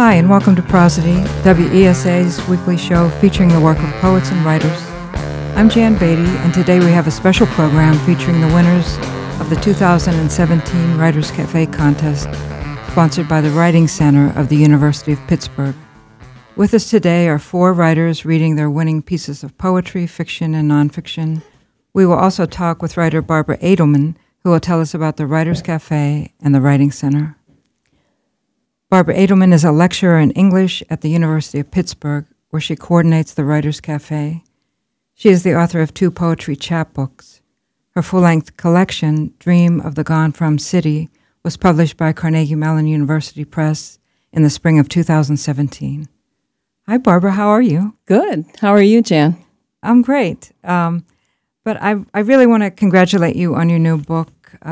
Hi, and welcome to Prosody, WESA's weekly show featuring the work of poets and writers. I'm Jan Beatty, and today we have a special program featuring the winners of the 2017 Writers Cafe contest, sponsored by the Writing Center of the University of Pittsburgh. With us today are four writers reading their winning pieces of poetry, fiction, and nonfiction. We will also talk with writer Barbara Edelman, who will tell us about the Writers Cafe and the Writing Center. Barbara Edelman is a lecturer in English at the University of Pittsburgh, where she coordinates the Writers Cafe. She is the author of 2 poetry chapbooks. Her full-length collection, Dream of the Gone From City, was published by Carnegie Mellon University Press in the spring of 2017. Hi, Barbara. How are you? Good. How are you, Jan? I'm great. But I really want to congratulate you on your new book.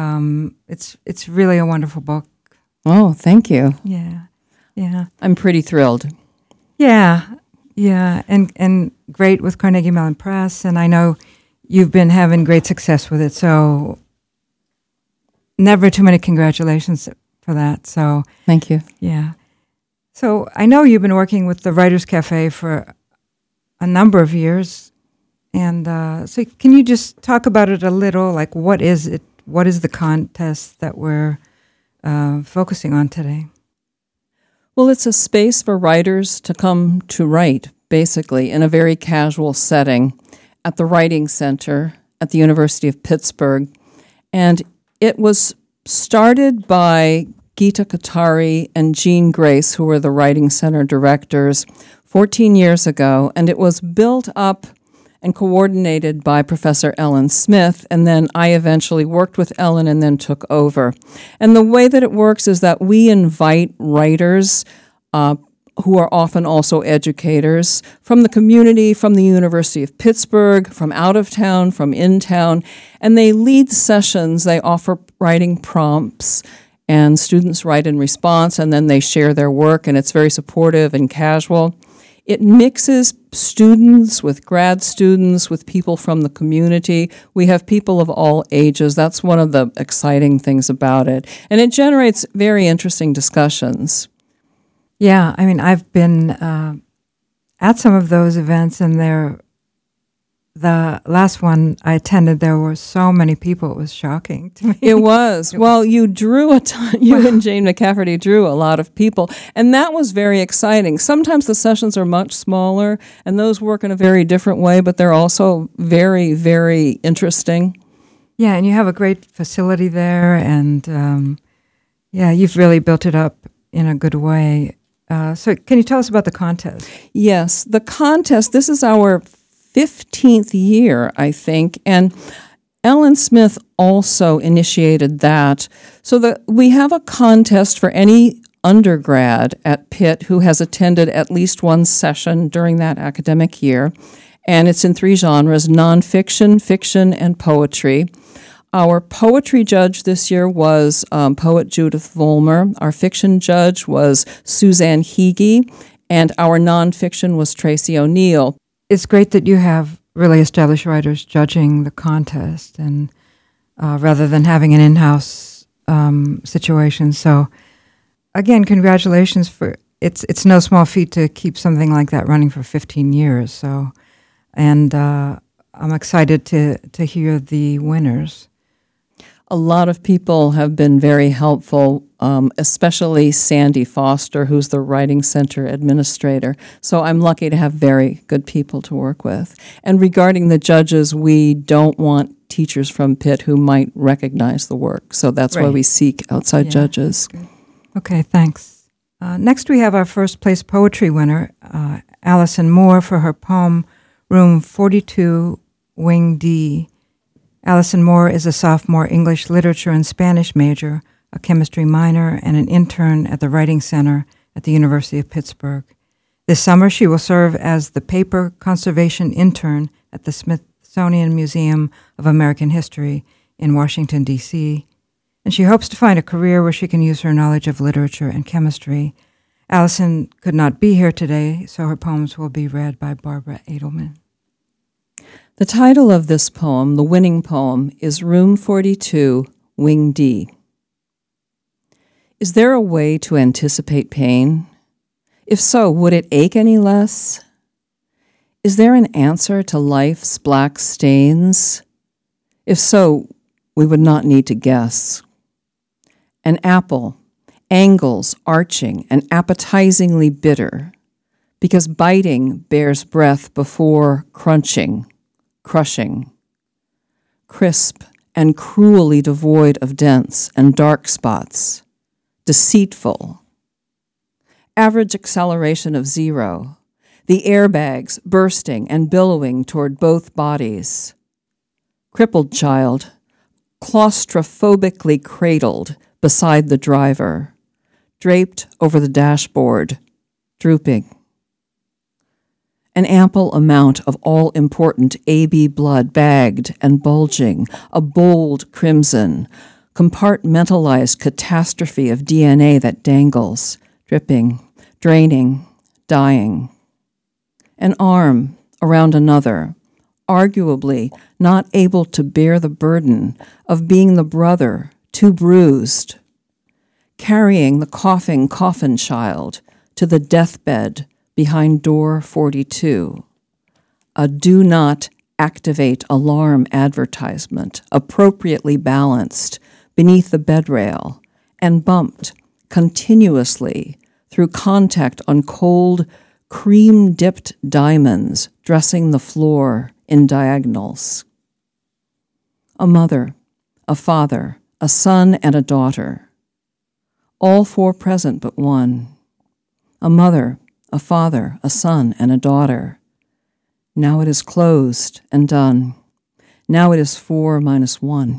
It's really a wonderful book. Oh, thank you. Yeah. I'm pretty thrilled. Yeah, and great with Carnegie Mellon Press, and I know you've been having great success with it, so never too many congratulations for that. So thank you. Yeah. So I know you've been working with the Writers Cafe for a number of years, and so can you just talk about it a little? Like, what is it? What is the contest that we're focusing on today? Well, it's a space for writers to come to write, basically, in a very casual setting at the Writing Center at the University of Pittsburgh. And it was started by Geeta Kothari and Jean Grace, who were the Writing Center directors, 14 years ago. And it was built up and coordinated by Professor Ellen Smith, and then I eventually worked with Ellen and then took over. And the way that it works is that we invite writers who are often also educators from the community, from the University of Pittsburgh, from out of town, from in town, and they lead sessions. They offer writing prompts, and students write in response, and then they share their work, and it's very supportive and casual. It mixes students with grad students, with people from the community. We have people of all ages. That's one of the exciting things about it. And it generates very interesting discussions. Yeah, I mean, I've been at some of those events, and the last one I attended, there were so many people. It was shocking to me. It was. Well, you drew a ton. You and Jane McCafferty drew a lot of people, and that was very exciting. Sometimes the sessions are much smaller, and those work in a very different way, but they're also very, very interesting. Yeah, and you have a great facility there, and you've really built it up in a good way. So can you tell us about the contest? Yes, the contest, this is our 15th year, I think, and Ellen Smith also initiated that. So we have a contest for any undergrad at Pitt who has attended at least one session during that academic year, and it's in 3 genres: nonfiction, fiction, and poetry. Our poetry judge this year was poet Judith Vollmer. Our fiction judge was Suzanne Hege, and our nonfiction was Tracy O'Neill. It's great that you have really established writers judging the contest, and rather than having an in-house situation. So, again, congratulations for it's no small feat to keep something like that running for 15 years. So, and I'm excited to hear the winners. A lot of people have been very helpful, especially Sandy Foster, who's the Writing Center administrator. So I'm lucky to have very good people to work with. And regarding the judges, we don't want teachers from Pitt who might recognize the work. So that's why we seek outside judges. Okay, thanks. Next we have our first place poetry winner, Allison Moore, for her poem Room 42, Wing D. Allison Moore is a sophomore English literature and Spanish major, a chemistry minor, and an intern at the Writing Center at the University of Pittsburgh. This summer, she will serve as the paper conservation intern at the Smithsonian Museum of American History in Washington, D.C., and she hopes to find a career where she can use her knowledge of literature and chemistry. Allison could not be here today, so her poems will be read by Barbara Edelman. The title of this poem, the winning poem, is Room 42, Wing D. Is there a way to anticipate pain? If so, would it ache any less? Is there an answer to life's black stains? If so, we would not need to guess. An apple, angles arching and appetizingly bitter, because biting bears breath before crunching, crushing. Crisp and cruelly devoid of dents and dark spots, deceitful. Average acceleration of 0, the airbags bursting and billowing toward both bodies. Crippled child, claustrophobically cradled beside the driver, draped over the dashboard, drooping. An ample amount of all-important AB blood bagged and bulging, a bold crimson, compartmentalized catastrophe of DNA that dangles, dripping, draining, dying. An arm around another, arguably not able to bear the burden of being the brother too bruised, carrying the coughing coffin child to the deathbed behind door 42, a do not activate alarm advertisement appropriately balanced beneath the bed rail and bumped continuously through contact on cold, cream-dipped diamonds dressing the floor in diagonals. A mother, a father, a son, and a daughter, all four present but one. A mother, a father, a son, and a daughter. Now it is closed and done. Now it is 4 minus 1.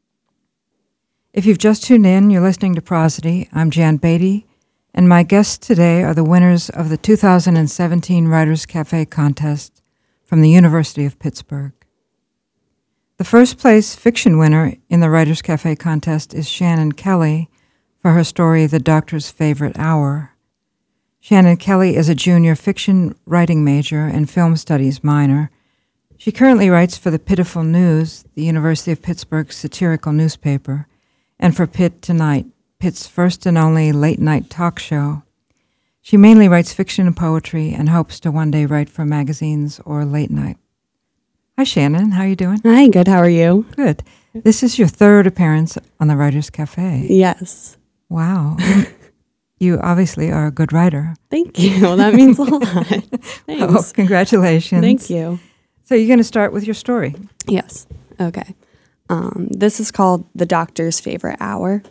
If you've just tuned in, you're listening to Prosody. I'm Jan Beatty, and my guests today are the winners of the 2017 Writers Cafe contest from the University of Pittsburgh. The first place fiction winner in the Writers Cafe contest is Shannon Kelly for her story, The Doctor's Favorite Hour. Shannon Kelly is a junior fiction writing major and film studies minor. She currently writes for the Pitiful News, the University of Pittsburgh's satirical newspaper, and for Pitt Tonight, Pitt's first and only late-night talk show. She mainly writes fiction and poetry and hopes to one day write for magazines or late night. Hi, Shannon. How are you doing? Hi, good. How are you? Good. This is your third appearance on the Writers Cafe. Yes. Wow. You obviously are a good writer. Thank you. That means a lot. Thanks. Oh, congratulations. Thank you. So you're going to start with your story. Yes. Okay. This is called The Doctor's Favorite Hour.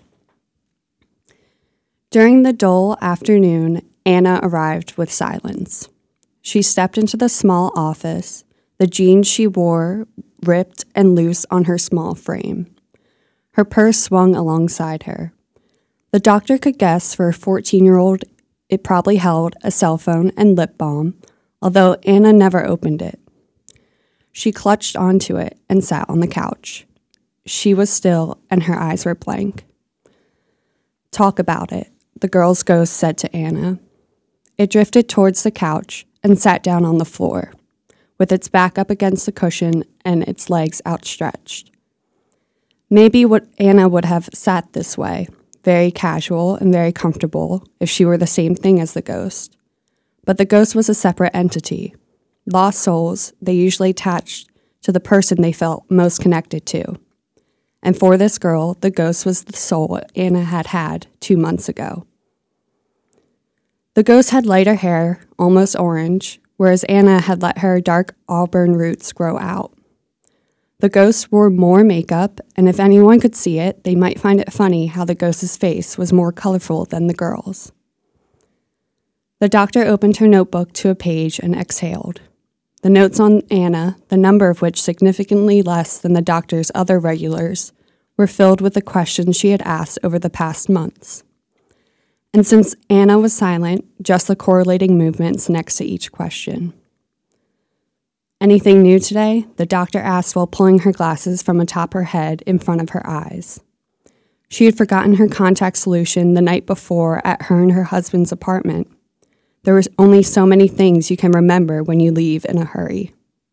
During the dull afternoon, Anna arrived with silence. She stepped into the small office, the jeans she wore ripped and loose on her small frame. Her purse swung alongside her. The doctor could guess for a 14-year-old it probably held a cell phone and lip balm, although Anna never opened it. She clutched onto it and sat on the couch. She was still and her eyes were blank. "Talk about it," the girl's ghost said to Anna. It drifted towards the couch and sat down on the floor, with its back up against the cushion and its legs outstretched. Maybe Anna would have sat this way, very casual and very comfortable, if she were the same thing as the ghost. But the ghost was a separate entity. Lost souls, they usually attached to the person they felt most connected to. And for this girl, the ghost was the soul Anna had 2 months ago. The ghost had lighter hair, almost orange, whereas Anna had let her dark auburn roots grow out. The ghost wore more makeup, and if anyone could see it, they might find it funny how the ghost's face was more colorful than the girl's. The doctor opened her notebook to a page and exhaled. The notes on Anna, the number of which significantly less than the doctor's other regulars, were filled with the questions she had asked over the past months. And since Anna was silent, just the correlating movements next to each question. "Anything new today?" the doctor asked while pulling her glasses from atop her head in front of her eyes. She had forgotten her contact solution the night before at her and her husband's apartment. There were only so many things you can remember when you leave in a hurry.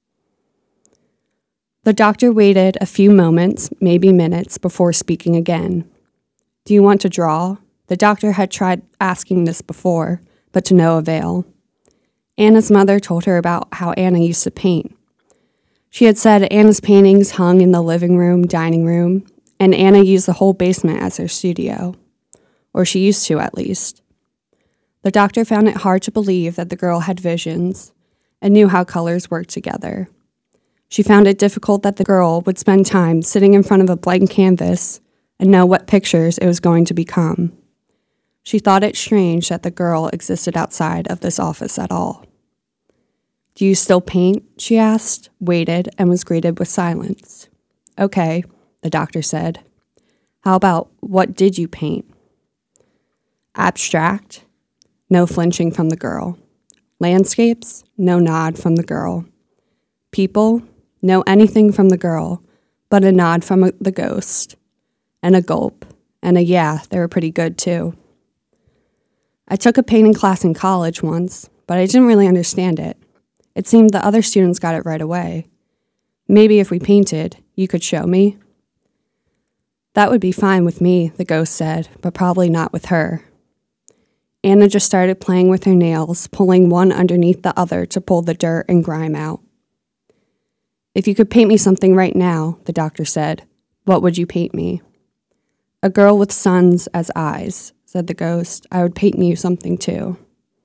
The doctor waited a few moments, maybe minutes, before speaking again. "Do you want to draw?" The doctor had tried asking this before, but to no avail. Anna's mother told her about how Anna used to paint. She had said Anna's paintings hung in the living room, dining room, and Anna used the whole basement as her studio. Or she used to, at least. The doctor found it hard to believe that the girl had visions and knew how colors worked together. She found it difficult that the girl would spend time sitting in front of a blank canvas and know what pictures it was going to become. She thought it strange that the girl existed outside of this office at all. "Do you still paint?" she asked, waited, and was greeted with silence. "Okay," the doctor said. "How about what did you paint?" "Abstract?" No flinching from the girl. "Landscapes?" No nod from the girl. "People?" No anything from the girl, but a nod from the ghost. And a gulp. And a yeah, they were pretty good too. "I took a painting class in college once, but I didn't really understand it. It seemed the other students got it right away. Maybe if we painted, you could show me?" "That would be fine with me," the ghost said, "but probably not with her." Anna just started playing with her nails, pulling one underneath the other to pull the dirt and grime out. "If you could paint me something right now," the doctor said, "what would you paint me?" "A girl with suns as eyes," said the ghost. "I would paint you something too."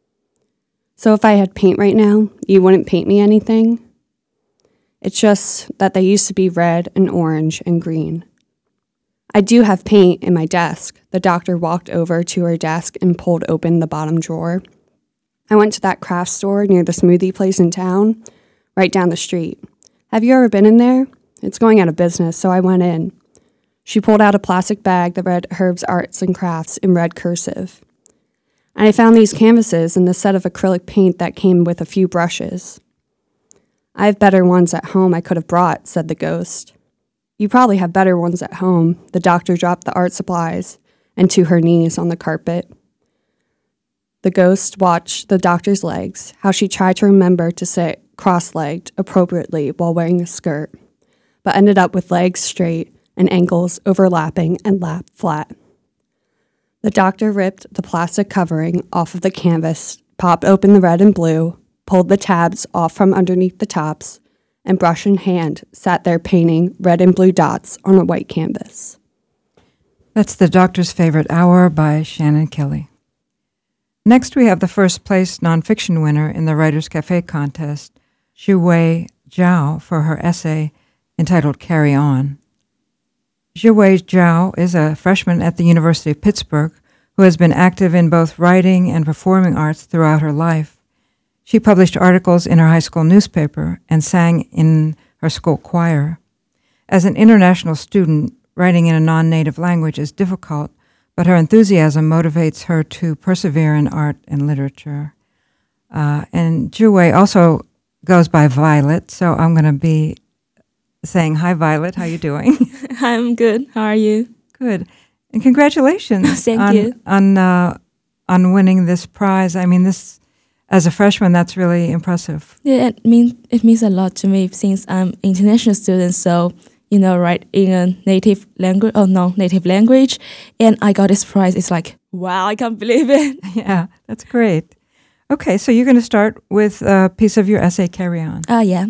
"So if I had paint right now, you wouldn't paint me anything?" "It's just that they used to be red and orange and green." "I do have paint in my desk." The doctor walked over to her desk and pulled open the bottom drawer. "I went to that craft store near the smoothie place in town, right down the street. Have you ever been in there? It's going out of business, so I went in." She pulled out a plastic bag that read Herb's Arts and Crafts in red cursive. "And I found these canvases and a set of acrylic paint that came with a few brushes." "I have better ones at home I could have brought," said the ghost. "You probably have better ones at home." The doctor dropped the art supplies and to her knees on the carpet. The ghost watched the doctor's legs, how she tried to remember to sit cross-legged appropriately while wearing a skirt, but ended up with legs straight and ankles overlapping and lap flat. The doctor ripped the plastic covering off of the canvas, popped open the red and blue, pulled the tabs off from underneath the tops, and brush in hand sat there painting red and blue dots on a white canvas. That's The Doctor's Favorite Hour by Shannon Kelly. Next, we have the first place nonfiction winner in the Writers' Cafe contest, Zhiwei Zhao, for her essay entitled Carry On. Zhiwei Zhao is a freshman at the University of Pittsburgh who has been active in both writing and performing arts throughout her life. She published articles in her high school newspaper and sang in her school choir. As an international student, writing in a non-native language is difficult, but her enthusiasm motivates her to persevere in art and literature. And Zhiwei also goes by Violet, so I'm going to be saying, hi, Violet. How you doing? I'm good. How are you? Good. And congratulations Thank you. on winning this prize. I mean, this as a freshman, that's really impressive. Yeah, it means a lot to me since I'm international student. So write in a native language or non-native language, and I got this prize. It's like, wow, I can't believe it. Yeah, that's great. Okay, so you're going to start with a piece of your essay, Carry On. Yeah.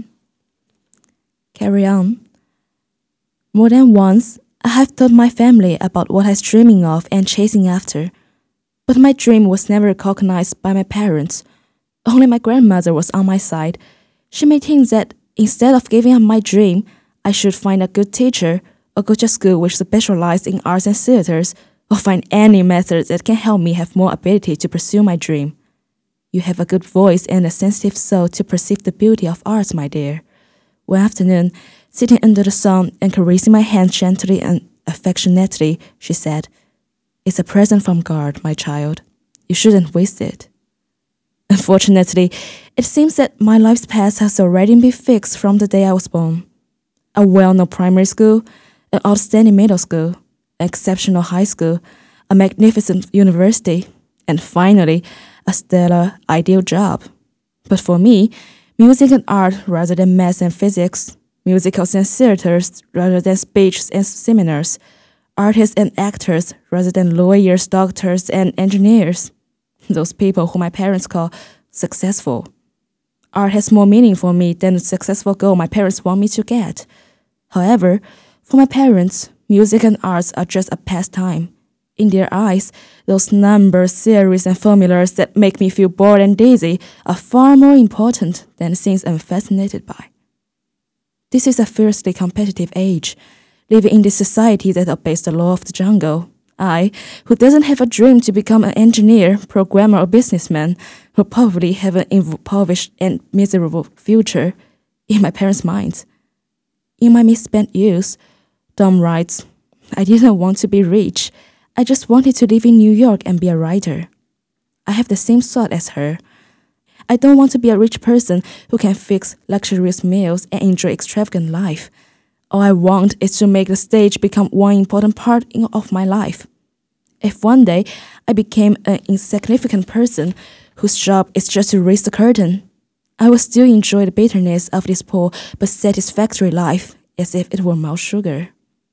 Carry on. More than once, I have told my family about what I was dreaming of and chasing after. But my dream was never recognized by my parents. Only my grandmother was on my side. She made things that instead of giving up my dream, I should find a good teacher or go to school which specialized in arts and theaters, or find any method that can help me have more ability to pursue my dream. You have a good voice and a sensitive soul to perceive the beauty of arts, my dear. One afternoon, sitting under the sun and caressing my hand gently and affectionately, she said, "It's a present from God, my child. You shouldn't waste it." Unfortunately, it seems that my life's path has already been fixed from the day I was born. A well-known primary school, an outstanding middle school, an exceptional high school, a magnificent university, and finally, a stellar, ideal job. But for me, music and art rather than math and physics, musicals and theaters rather than speeches and seminars, artists and actors rather than lawyers, doctors, and engineers. those people who my parents call successful. Art has more meaning for me than the successful goal my parents want me to get. However, for my parents, music and arts are just a pastime. In their eyes, those numbers, series, and formulas that make me feel bored and dizzy are far more important than the things I'm fascinated by. This is a fiercely competitive age, living in this society that obeys the law of the jungle. I, who doesn't have a dream to become an engineer, programmer, or businessman, will probably have an impoverished and miserable future in my parents' minds. In my misspent youth, Dom writes, I didn't want to be rich. I just wanted to live in New York and be a writer. I have the same thought as her. I don't want to be a rich person who can fix luxurious meals and enjoy extravagant life. All I want is to make the stage become one important part of my life. If one day I became an insignificant person whose job is just to raise the curtain, I will still enjoy the bitterness of this poor but satisfactory life as if it were malt sugar.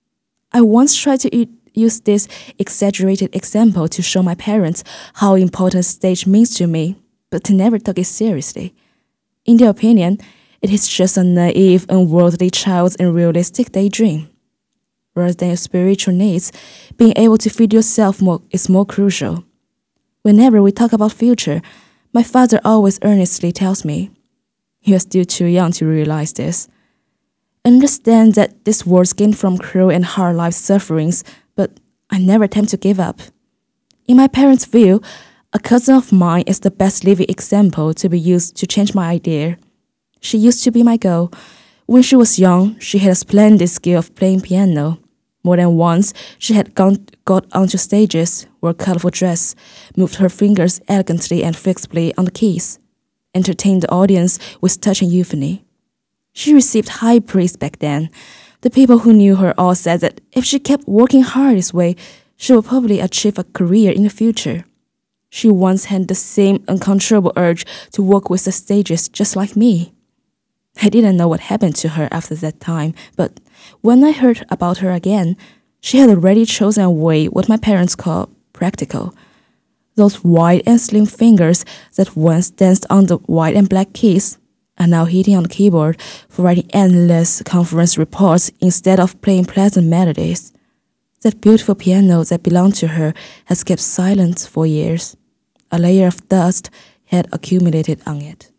I once tried to use this exaggerated example to show my parents how important stage means to me, but they never took it seriously. In their opinion, it is just a naive, unworldly child's unrealistic daydream. Rather than your spiritual needs, being able to feed yourself is more crucial. Whenever we talk about future, my father always earnestly tells me, you are still too young to realize this. I understand that this world gained from cruel and hard life sufferings, but I never attempt to give up. In my parents' view, a cousin of mine is the best living example to be used to change my idea. She used to be my girl. When she was young, she had a splendid skill of playing piano. More than once, she had got onto stages, wore a colorful dress, moved her fingers elegantly and flexibly on the keys, entertained the audience with touching euphony. She received high praise back then. The people who knew her all said that if she kept working hard this way, she would probably achieve a career in the future. She once had the same uncontrollable urge to walk with the stages just like me. I didn't know what happened to her after that time, but when I heard about her again, she had already chosen a way what my parents call practical. Those wide and slim fingers that once danced on the white and black keys are now hitting on the keyboard for writing endless conference reports instead of playing pleasant melodies. That beautiful piano that belonged to her has kept silent for years. A layer of dust had accumulated on it.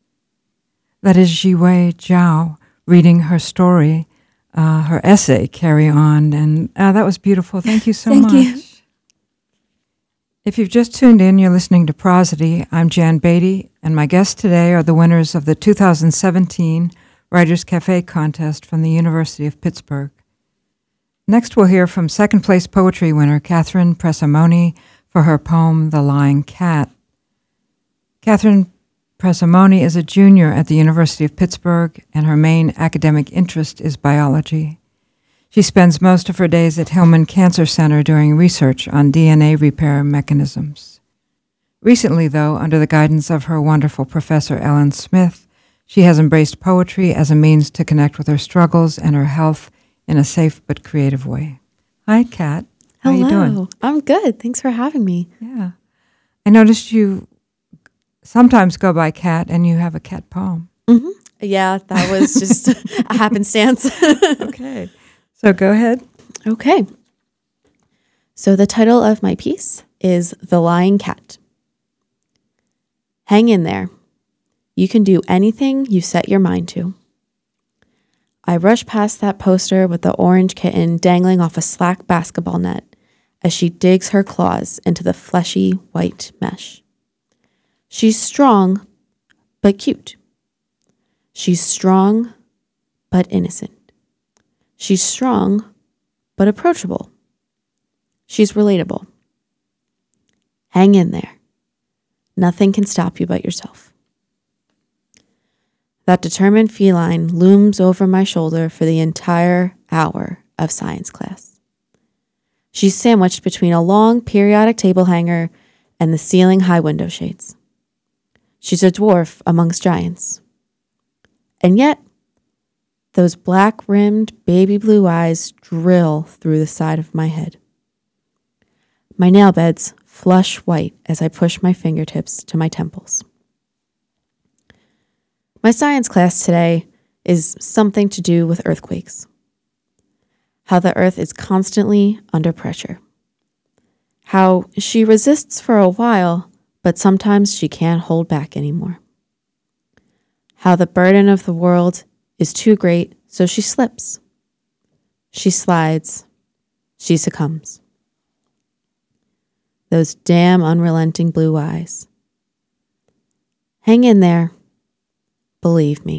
That is Jiwei Zhao reading her story, her essay, Carry On. And that was beautiful. Thank you so much. You. If you've just tuned in, you're listening to Prosody. I'm Jan Beatty, and my guests today are the winners of the 2017 Writers Cafe contest from the University of Pittsburgh. Next, we'll hear from second-place poetry winner Catherine Presamoni for her poem, The Lying Cat. Catherine Presamoni is a junior at the University of Pittsburgh, and her main academic interest is biology. She spends most of her days at Hillman Cancer Center doing research on DNA repair mechanisms. Recently, though, under the guidance of her wonderful professor Ellen Smith, she has embraced poetry as a means to connect with her struggles and her health in a safe but creative way. Hi, Kat. How Hello. are you doing? I'm good. Thanks for having me. Yeah. I noticed you sometimes go by Kat, and you have a cat poem. Mm-hmm. Yeah, that was just a happenstance. Okay. So go ahead. Okay. So the title of my piece is The Lying Cat. Hang in there. You can do anything you set your mind to. I rush past that poster with the orange kitten dangling off a slack basketball net as she digs her claws into the fleshy white mesh. She's strong, but cute. She's strong, but innocent. She's strong, but approachable. She's relatable. Hang in there. Nothing can stop you but yourself. That determined feline looms over my shoulder for the entire hour of science class. She's sandwiched between a long periodic table hanger and the ceiling high window shades. She's a dwarf amongst giants. And yet, those black-rimmed baby blue eyes drill through the side of my head. My nail beds flush white as I push my fingertips to my temples. My science class today is something to do with earthquakes. How the earth is constantly under pressure. How she resists for a while, but sometimes she can't hold back anymore. How the burden of the world is too great, so she slips. She slides. She succumbs. Those damn unrelenting blue eyes. Hang in there. Believe me.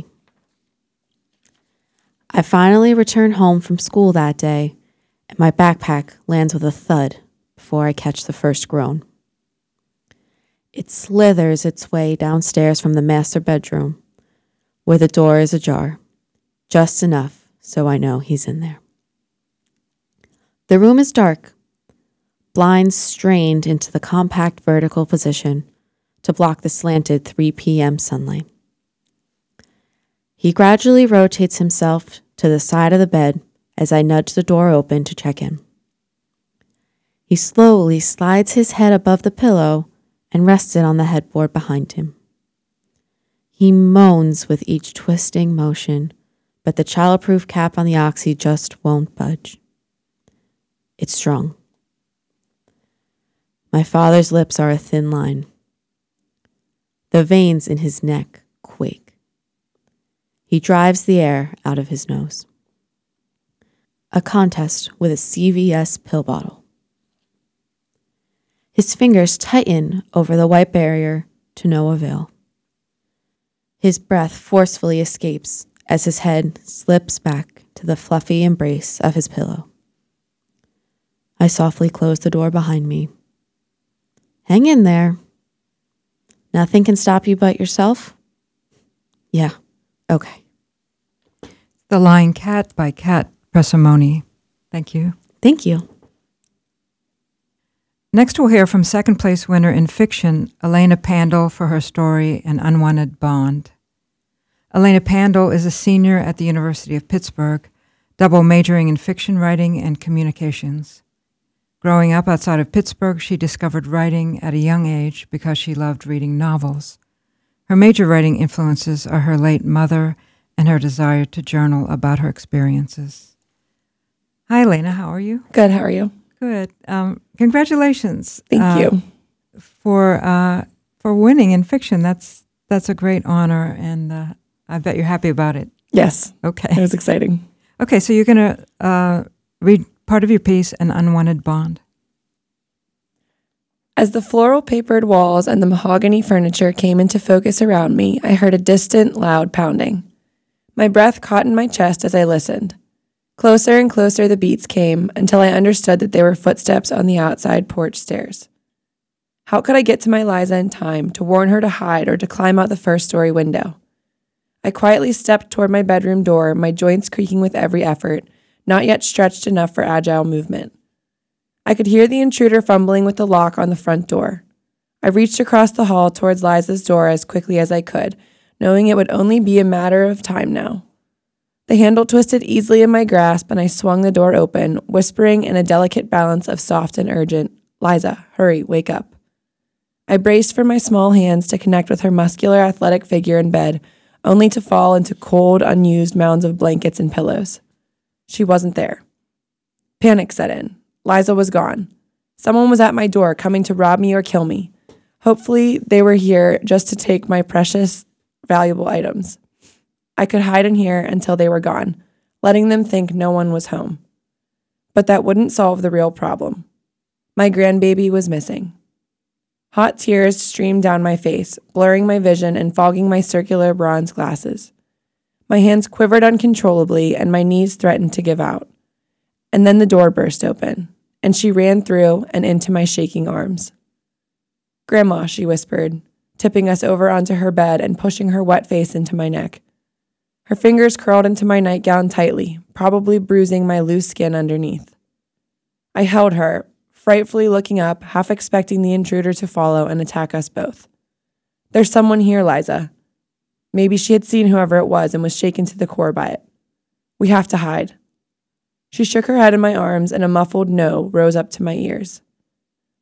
I finally return home from school that day, and my backpack lands with a thud before I catch the first groan. It slithers its way downstairs from the master bedroom, where the door is ajar, just enough so I know he's in there. The room is dark, blinds strained into the compact vertical position to block the slanted 3 p.m. sunlight. He gradually rotates himself to the side of the bed as I nudge the door open to check in. He slowly slides his head above the pillow and rests it on the headboard behind him. He moans with each twisting motion, but the childproof cap on the oxy just won't budge. It's strong. My father's lips are a thin line. The veins in his neck quake. He drives the air out of his nose. A contest with a CVS pill bottle. His fingers tighten over the white barrier to no avail. His breath forcefully escapes as his head slips back to the fluffy embrace of his pillow. I softly close the door behind me. Hang in there. Nothing can stop you but yourself? Yeah, okay. The Lying Cat by Kat Presimoni. Thank you. Thank you. Next, we'll hear from second place winner in fiction, Elena Pandel, for her story An Unwanted Bond. Elena Pandel is a senior at the University of Pittsburgh, double majoring in fiction writing and communications. Growing up outside of Pittsburgh, she discovered writing at a young age because she loved reading novels. Her major writing influences are her late mother and her desire to journal about her experiences. Hi, Elena. How are you? Good. How are you? Good. Congratulations. Thank you. For winning in fiction. That's a great honor, and I bet you're happy about it. Yes. Okay. It was exciting. Okay, so you're going to read part of your piece, An Unwanted Bond. As the floral papered walls and the mahogany furniture came into focus around me, I heard a distant, loud pounding. My breath caught in my chest as I listened. Closer and closer the beats came until I understood that they were footsteps on the outside porch stairs. How could I get to my Liza in time to warn her to hide or to climb out the first-story window? I quietly stepped toward my bedroom door, my joints creaking with every effort, not yet stretched enough for agile movement. I could hear the intruder fumbling with the lock on the front door. I reached across the hall towards Liza's door as quickly as I could, knowing it would only be a matter of time now. The handle twisted easily in my grasp, and I swung the door open, whispering in a delicate balance of soft and urgent, "Liza, hurry, wake up." I braced for my small hands to connect with her muscular, athletic figure in bed, only to fall into cold, unused mounds of blankets and pillows. She wasn't there. Panic set in. Liza was gone. Someone was at my door, coming to rob me or kill me. Hopefully, they were here just to take my precious, valuable items. I could hide in here until they were gone, letting them think no one was home. But that wouldn't solve the real problem. My grandbaby was missing. Hot tears streamed down my face, blurring my vision and fogging my circular bronze glasses. My hands quivered uncontrollably, and my knees threatened to give out. And then the door burst open, and she ran through and into my shaking arms. "Grandma," she whispered, tipping us over onto her bed and pushing her wet face into my neck. Her fingers curled into my nightgown tightly, probably bruising my loose skin underneath. I held her, frightfully looking up, half expecting the intruder to follow and attack us both. "There's someone here, Liza." Maybe she had seen whoever it was and was shaken to the core by it. "We have to hide." She shook her head in my arms, and a muffled no rose up to my ears.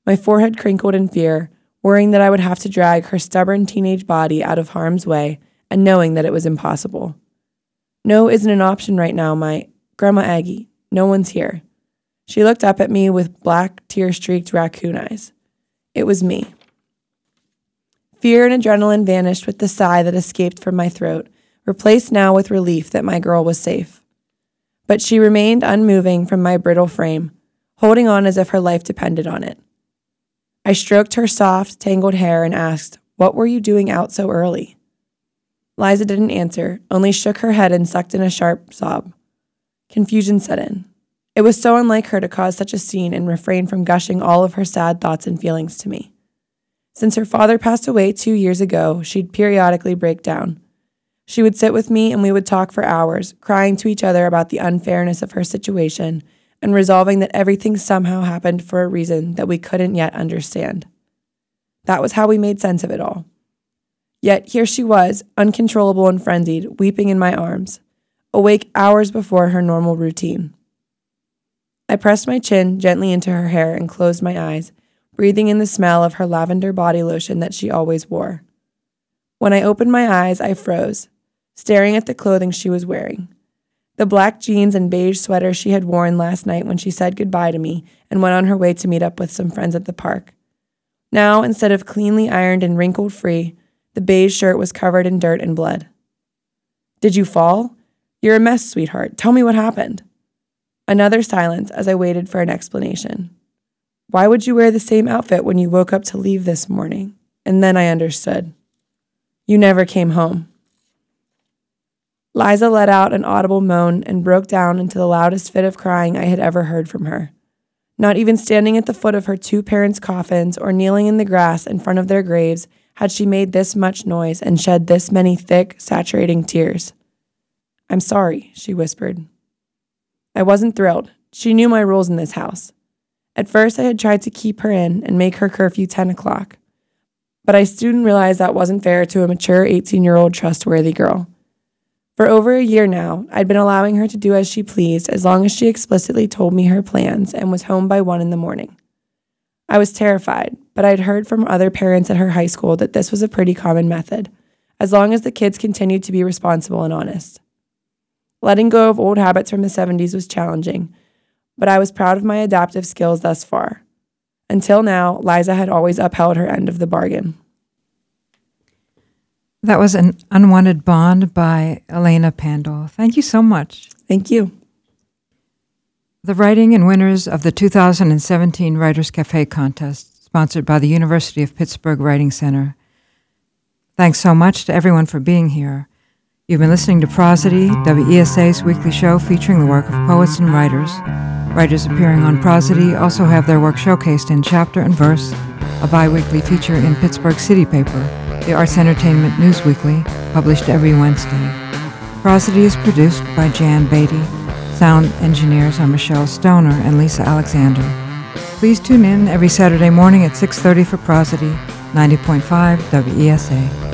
my forehead crinkled in fear, worrying that I would have to drag her stubborn teenage body out of harm's way and knowing that it was impossible. No isn't an option right now, my Grandma Aggie. No one's here. She looked up at me with black, tear-streaked raccoon eyes. It was me. Fear and adrenaline vanished with the sigh that escaped from my throat, replaced now with relief that my girl was safe. But she remained unmoving from my brittle frame, holding on as if her life depended on it. I stroked her soft, tangled hair and asked, "What were you doing out so early?" Liza didn't answer, only shook her head and sucked in a sharp sob. Confusion set in. It was so unlike her to cause such a scene and refrain from gushing all of her sad thoughts and feelings to me. Since her father passed away 2 years ago, she'd periodically break down. She would sit with me and we would talk for hours, crying to each other about the unfairness of her situation and resolving that everything somehow happened for a reason that we couldn't yet understand. That was how we made sense of it all. Yet here she was, uncontrollable and frenzied, weeping in my arms, awake hours before her normal routine. I pressed my chin gently into her hair and closed my eyes, breathing in the smell of her lavender body lotion that she always wore. When I opened my eyes, I froze, staring at the clothing she was wearing. The black jeans and beige sweater she had worn last night when she said goodbye to me and went on her way to meet up with some friends at the park. Now, instead of cleanly ironed and wrinkled free, the beige shirt was covered in dirt and blood. "Did you fall? You're a mess, sweetheart. Tell me what happened." Another silence as I waited for an explanation. "Why would you wear the same outfit when you woke up to leave this morning?" And then I understood. "You never came home." Liza let out an audible moan and broke down into the loudest fit of crying I had ever heard from her. Not even standing at the foot of her two parents' coffins or kneeling in the grass in front of their graves had she made this much noise and shed this many thick, saturating tears. "I'm sorry," she whispered. I wasn't thrilled. She knew my rules in this house. At first, I had tried to keep her in and make her curfew 10 o'clock. But I soon realized that wasn't fair to a mature 18-year-old trustworthy girl. For over a year now, I'd been allowing her to do as she pleased as long as she explicitly told me her plans and was home by 1 in the morning. I was terrified, but I'd heard from other parents at her high school that this was a pretty common method, as long as the kids continued to be responsible and honest. Letting go of old habits from the 70s was challenging, but I was proud of my adaptive skills thus far. Until now, Liza had always upheld her end of the bargain. That was An Unwanted Bond by Elena Pandol. Thank you so much. Thank you. The writing and winners of the 2017 Writers Cafe contest, sponsored by the University of Pittsburgh Writing Center. Thanks so much to everyone for being here. You've been listening to Prosody, WESA's weekly show featuring the work of poets and writers. Writers appearing on Prosody also have their work showcased in Chapter and Verse, a bi-weekly feature in Pittsburgh City Paper, the Arts Entertainment News Weekly, published every Wednesday. Prosody is produced by Jan Beatty. Sound engineers are Michelle Stoner and Lisa Alexander. Please tune in every Saturday morning at 6:30 for Prosody, 90.5 WESA.